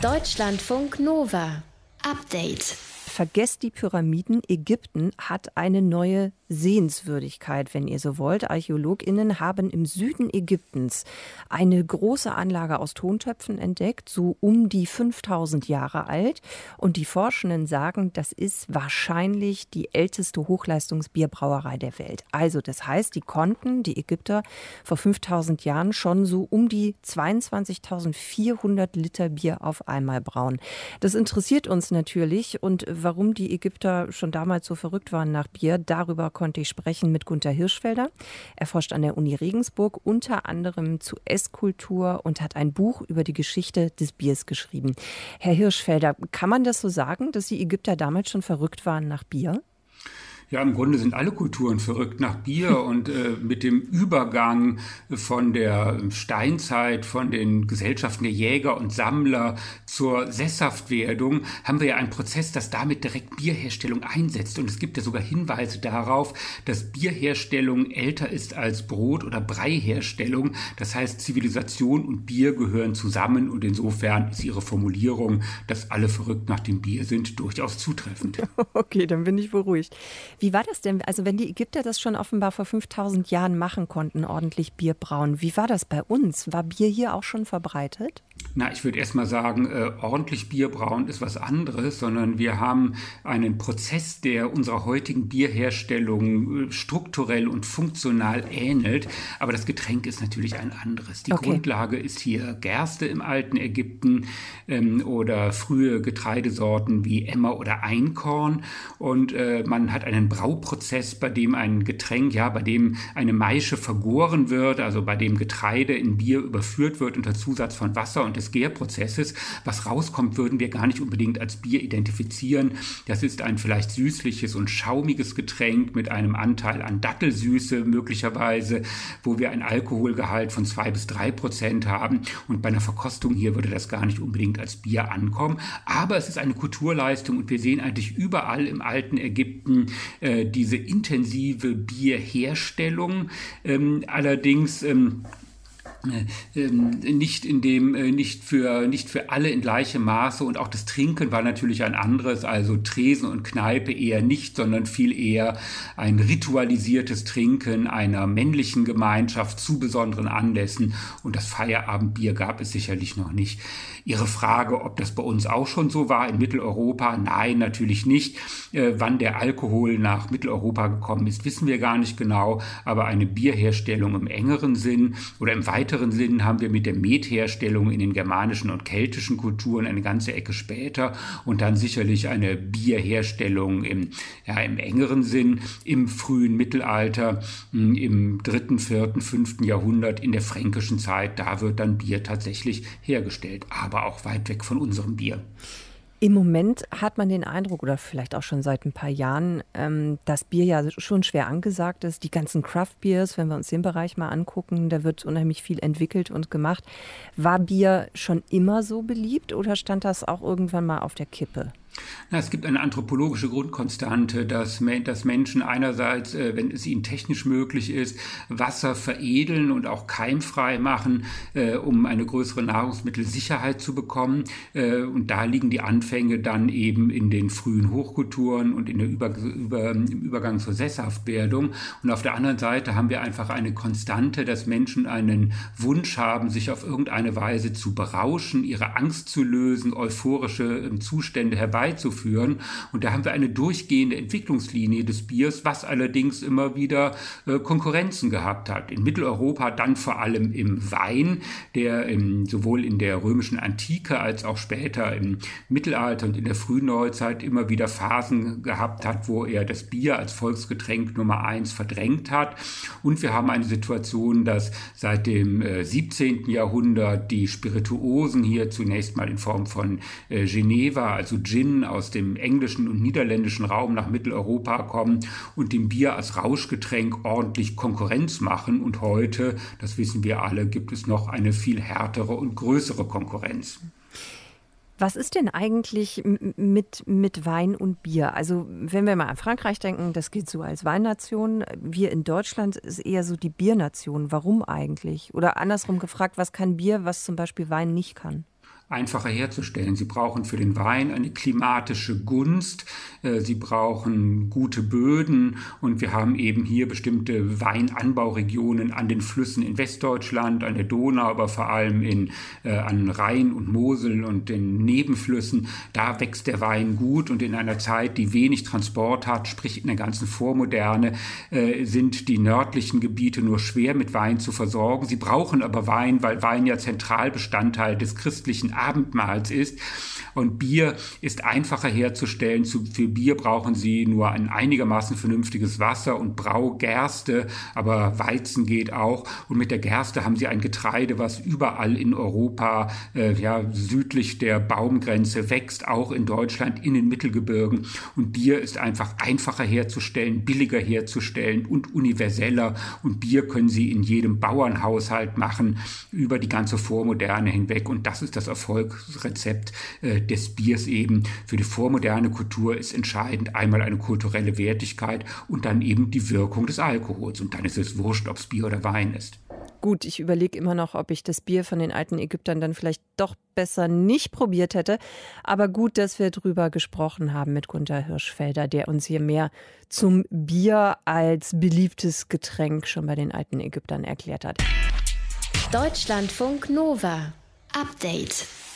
Deutschlandfunk Nova. Update. Vergesst die Pyramiden. Ägypten hat eine neue Sehenswürdigkeit, wenn ihr so wollt. ArchäologInnen haben im Süden Ägyptens eine große Anlage aus Tontöpfen entdeckt, so um die 5000 Jahre alt. Und die Forschenden sagen, das ist wahrscheinlich die älteste Hochleistungsbierbrauerei der Welt. Also das heißt, die Ägypter, vor 5000 Jahren schon so um die 22.400 Liter Bier auf einmal brauen. Das interessiert uns natürlich, und warum die Ägypter schon damals so verrückt waren nach Bier, darüber konnte ich sprechen mit Gunther Hirschfelder. Er forscht an der Uni Regensburg, unter anderem zu Esskultur, und hat ein Buch über die Geschichte des Biers geschrieben. Herr Hirschfelder, kann man das so sagen, dass die Ägypter damals schon verrückt waren nach Bier? Ja, im Grunde sind alle Kulturen verrückt nach Bier und mit dem Übergang von der Steinzeit, von den Gesellschaften der Jäger und Sammler zur Sesshaftwerdung haben wir ja einen Prozess, das damit direkt Bierherstellung einsetzt. Und es gibt ja sogar Hinweise darauf, dass Bierherstellung älter ist als Brot- oder Breiherstellung. Das heißt, Zivilisation und Bier gehören zusammen, und insofern ist Ihre Formulierung, dass alle verrückt nach dem Bier sind, durchaus zutreffend. Okay, dann bin ich beruhigt. Wie war das denn? Also wenn die Ägypter das schon offenbar vor 5000 Jahren machen konnten, ordentlich Bier brauen, wie war das bei uns? War Bier hier auch schon verbreitet? Na, ich würde erst mal sagen, ordentlich Bier brauen ist was anderes, sondern wir haben einen Prozess, der unserer heutigen Bierherstellung strukturell und funktional ähnelt. Aber das Getränk ist natürlich ein anderes. Die Grundlage ist hier Gerste im alten Ägypten oder frühe Getreidesorten wie Emmer oder Einkorn. Und man hat einen Brauprozess, bei dem ein Getränk, bei dem eine Maische vergoren wird, also bei dem Getreide in Bier überführt wird unter Zusatz von Wasser und des Gärprozesses. Was rauskommt, würden wir gar nicht unbedingt als Bier identifizieren. Das ist ein vielleicht süßliches und schaumiges Getränk mit einem Anteil an Dattelsüße möglicherweise, wo wir ein Alkoholgehalt von 2-3% haben. Und bei einer Verkostung hier würde das gar nicht unbedingt als Bier ankommen. Aber es ist eine Kulturleistung, und wir sehen eigentlich überall im alten Ägypten diese intensive Bierherstellung. Allerdings nicht für alle in gleichem Maße, und auch das Trinken war natürlich ein anderes, also Tresen und Kneipe eher nicht, sondern viel eher ein ritualisiertes Trinken einer männlichen Gemeinschaft zu besonderen Anlässen, und das Feierabendbier gab es sicherlich noch nicht. Ihre Frage, ob das bei uns auch schon so war in Mitteleuropa? Nein, natürlich nicht. Wann der Alkohol nach Mitteleuropa gekommen ist, wissen wir gar nicht genau, aber eine Bierherstellung im engeren Sinn oder im weiteren Sinn haben wir mit der Metherstellung in den germanischen und keltischen Kulturen eine ganze Ecke später, und dann sicherlich eine Bierherstellung im engeren Sinn im frühen Mittelalter, im 3., 4., 5. Jahrhundert in der fränkischen Zeit. Da wird dann Bier tatsächlich hergestellt, aber auch weit weg von unserem Bier. Im Moment hat man den Eindruck, oder vielleicht auch schon seit ein paar Jahren, dass Bier ja schon schwer angesagt ist. Die ganzen Craft-Beers, wenn wir uns den Bereich mal angucken, da wird unheimlich viel entwickelt und gemacht. War Bier schon immer so beliebt, oder stand das auch irgendwann mal auf der Kippe? Es gibt eine anthropologische Grundkonstante, dass Menschen einerseits, wenn es ihnen technisch möglich ist, Wasser veredeln und auch keimfrei machen, um eine größere Nahrungsmittelsicherheit zu bekommen. Und da liegen die Anfänge dann eben in den frühen Hochkulturen und in der im Übergang zur Sesshaftwerdung. Und auf der anderen Seite haben wir einfach eine Konstante, dass Menschen einen Wunsch haben, sich auf irgendeine Weise zu berauschen, ihre Angst zu lösen, euphorische Zustände herbeizuführen. Und da haben wir eine durchgehende Entwicklungslinie des Biers, was allerdings immer wieder Konkurrenzen gehabt hat. In Mitteleuropa dann vor allem im Wein, der sowohl in der römischen Antike als auch später im Mittelalter und in der frühen Neuzeit immer wieder Phasen gehabt hat, wo er das Bier als Volksgetränk Nummer 1 verdrängt hat. Und wir haben eine Situation, dass seit dem 17. Jahrhundert die Spirituosen hier zunächst mal in Form von Geneva, also Gin, aus dem englischen und niederländischen Raum nach Mitteleuropa kommen und dem Bier als Rauschgetränk ordentlich Konkurrenz machen. Und heute, das wissen wir alle, gibt es noch eine viel härtere und größere Konkurrenz. Was ist denn eigentlich mit Wein und Bier? Also wenn wir mal an Frankreich denken, das gilt so als Weinnation. Wir in Deutschland ist eher so die Biernation. Warum eigentlich? Oder andersrum gefragt, was kann Bier, was zum Beispiel Wein nicht kann? einfacher herzustellen. Sie brauchen für den Wein eine klimatische Gunst, sie brauchen gute Böden und wir haben eben hier bestimmte Weinanbauregionen an den Flüssen in Westdeutschland, an der Donau, aber vor allem an Rhein und Mosel und den Nebenflüssen. Da wächst der Wein gut und in einer Zeit, die wenig Transport hat, sprich in der ganzen Vormoderne, sind die nördlichen Gebiete nur schwer mit Wein zu versorgen. Sie brauchen aber Wein, weil Wein ja Zentralbestandteil des christlichen Abendmahls ist. Und Bier ist einfacher herzustellen. Für Bier brauchen Sie nur ein einigermaßen vernünftiges Wasser und Braugerste, aber Weizen geht auch. Und mit der Gerste haben Sie ein Getreide, was überall in Europa, südlich der Baumgrenze wächst, auch in Deutschland, in den Mittelgebirgen. Und Bier ist einfach einfacher herzustellen, billiger herzustellen und universeller. Und Bier können Sie in jedem Bauernhaushalt machen, über die ganze Vormoderne hinweg. Und das ist das Erfolgsrezept des Biers eben. Für die vormoderne Kultur ist entscheidend einmal eine kulturelle Wertigkeit und dann eben die Wirkung des Alkohols. Und dann ist es wurscht, ob es Bier oder Wein ist. Gut, ich überlege immer noch, ob ich das Bier von den alten Ägyptern dann vielleicht doch besser nicht probiert hätte. Aber gut, dass wir drüber gesprochen haben mit Gunther Hirschfelder, der uns hier mehr zum Bier als beliebtes Getränk schon bei den alten Ägyptern erklärt hat. Deutschlandfunk Nova. Update.